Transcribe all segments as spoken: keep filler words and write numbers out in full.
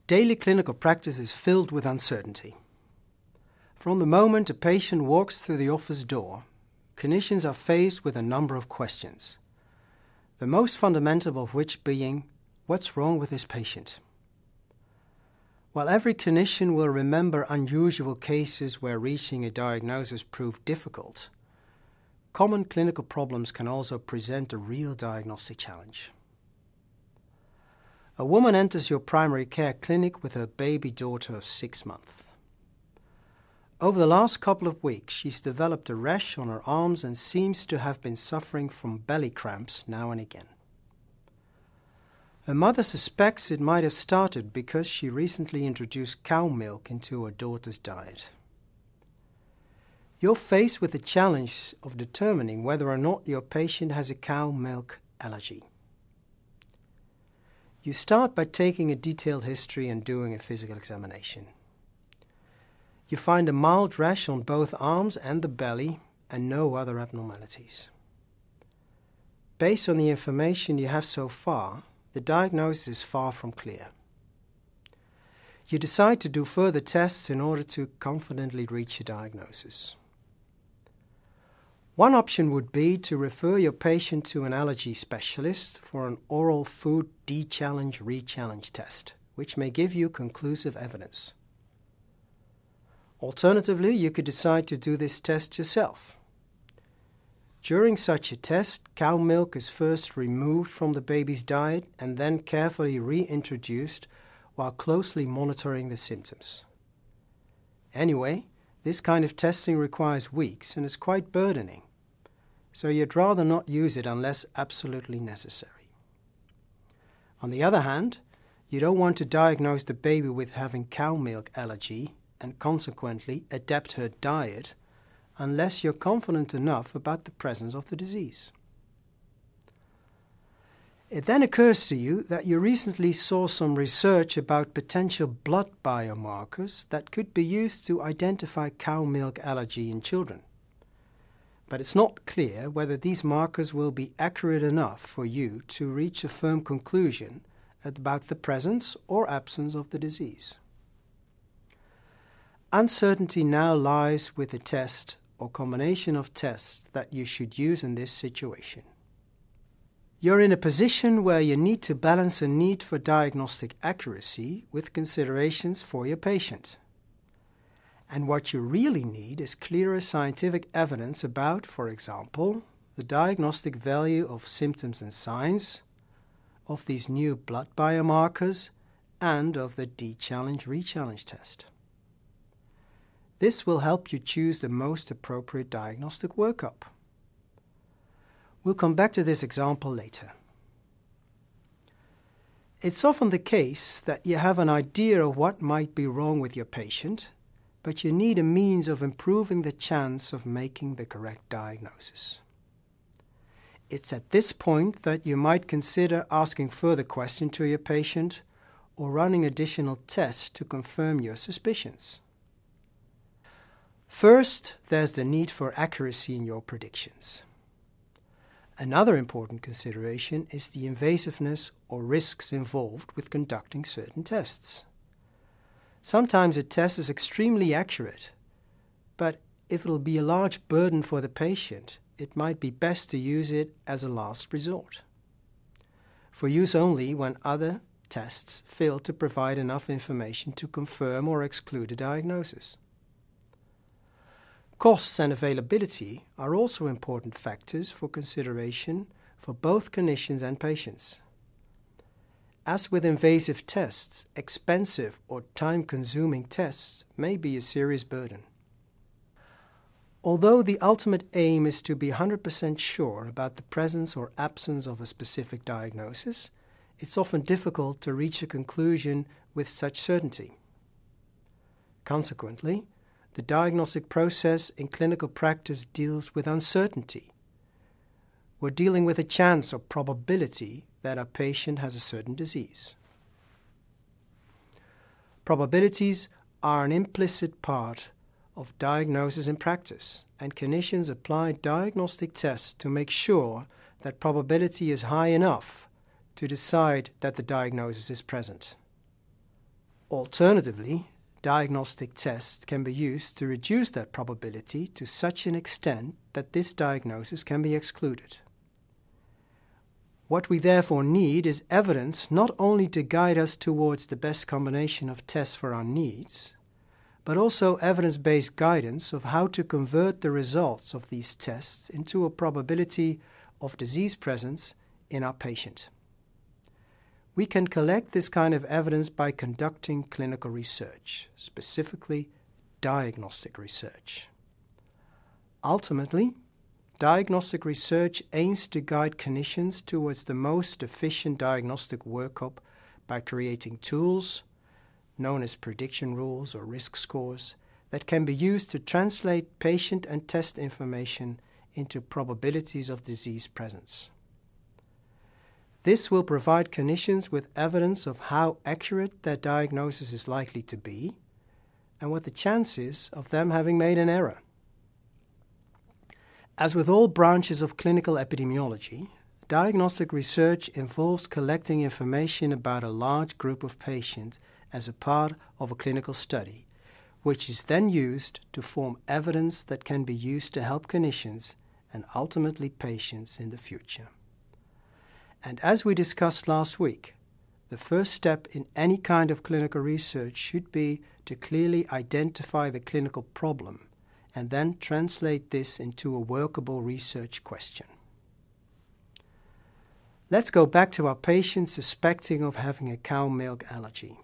Daily clinical practice is filled with uncertainty. From the moment a patient walks through the office door, clinicians are faced with a number of questions, the most fundamental of which being, what's wrong with this patient? While every clinician will remember unusual cases where reaching a diagnosis proved difficult, common clinical problems can also present a real diagnostic challenge. A woman enters your primary care clinic with her baby daughter of six months. Over the last couple of weeks, she's developed a rash on her arms and seems to have been suffering from belly cramps now and again. Her mother suspects it might have started because she recently introduced cow milk into her daughter's diet. You're faced with the challenge of determining whether or not your patient has a cow milk allergy. You start by taking a detailed history and doing a physical examination. You find a mild rash on both arms and the belly and no other abnormalities. Based on the information you have so far, the diagnosis is far from clear. You decide to do further tests in order to confidently reach a diagnosis. One option would be to refer your patient to an allergy specialist for an oral food de-challenge re-challenge test, which may give you conclusive evidence. Alternatively, you could decide to do this test yourself. During such a test, cow milk is first removed from the baby's diet and then carefully reintroduced while closely monitoring the symptoms. Anyway, this kind of testing requires weeks and is quite burdening, so you'd rather not use it unless absolutely necessary. On the other hand, you don't want to diagnose the baby with having cow milk allergy and consequently adapt her diet unless you're confident enough about the presence of the disease. It then occurs to you that you recently saw some research about potential blood biomarkers that could be used to identify cow milk allergy in children. But it's not clear whether these markers will be accurate enough for you to reach a firm conclusion about the presence or absence of the disease. Uncertainty now lies with the test or combination of tests that you should use in this situation. You're in a position where you need to balance a need for diagnostic accuracy with considerations for your patient. And what you really need is clearer scientific evidence about, for example, the diagnostic value of symptoms and signs, of these new blood biomarkers, and of the de-challenge re-challenge test. This will help you choose the most appropriate diagnostic workup. We'll come back to this example later. It's often the case that you have an idea of what might be wrong with your patient, but you need a means of improving the chance of making the correct diagnosis. It's at this point that you might consider asking further questions to your patient or running additional tests to confirm your suspicions. First, there's the need for accuracy in your predictions. Another important consideration is the invasiveness or risks involved with conducting certain tests. Sometimes a test is extremely accurate, but if it will be a large burden for the patient, it might be best to use it as a last resort, for use only when other tests fail to provide enough information to confirm or exclude a diagnosis. Costs and availability are also important factors for consideration for both clinicians and patients. As with invasive tests, expensive or time-consuming tests may be a serious burden. Although the ultimate aim is to be one hundred percent sure about the presence or absence of a specific diagnosis, it's often difficult to reach a conclusion with such certainty. Consequently, the diagnostic process in clinical practice deals with uncertainty. We're dealing with a chance or probability that a patient has a certain disease. Probabilities are an implicit part of diagnosis in practice, and clinicians apply diagnostic tests to make sure that probability is high enough to decide that the diagnosis is present. Alternatively, diagnostic tests can be used to reduce that probability to such an extent that this diagnosis can be excluded. What we therefore need is evidence not only to guide us towards the best combination of tests for our needs, but also evidence-based guidance of how to convert the results of these tests into a probability of disease presence in our patient. We can collect this kind of evidence by conducting clinical research, specifically diagnostic research. Ultimately, diagnostic research aims to guide clinicians towards the most efficient diagnostic workup by creating tools, known as prediction rules or risk scores, that can be used to translate patient and test information into probabilities of disease presence. This will provide clinicians with evidence of how accurate their diagnosis is likely to be and what the chances of them having made an error. As with all branches of clinical epidemiology, diagnostic research involves collecting information about a large group of patients as a part of a clinical study, which is then used to form evidence that can be used to help clinicians and ultimately patients in the future. And as we discussed last week, the first step in any kind of clinical research should be to clearly identify the clinical problem and then translate this into a workable research question. Let's go back to our patient suspecting of having a cow milk allergy.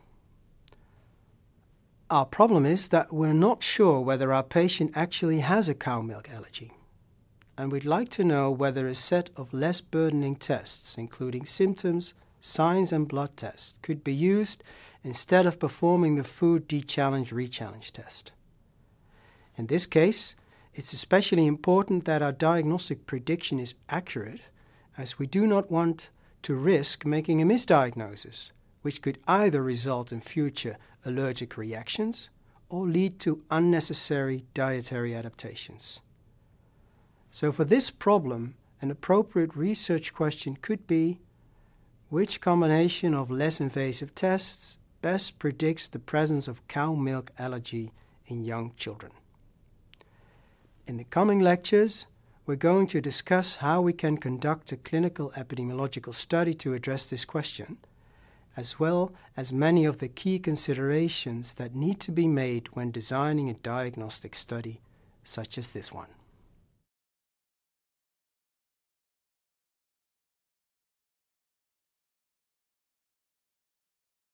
Our problem is that we're not sure whether our patient actually has a cow milk allergy, and we'd like to know whether a set of less burdening tests, including symptoms, signs and blood tests, could be used instead of performing the food de-challenge re-challenge test. In this case, it's especially important that our diagnostic prediction is accurate, as we do not want to risk making a misdiagnosis, which could either result in future allergic reactions or lead to unnecessary dietary adaptations. So for this problem, an appropriate research question could be, which combination of less invasive tests best predicts the presence of cow milk allergy in young children? In the coming lectures, we're going to discuss how we can conduct a clinical epidemiological study to address this question, as well as many of the key considerations that need to be made when designing a diagnostic study such as this one.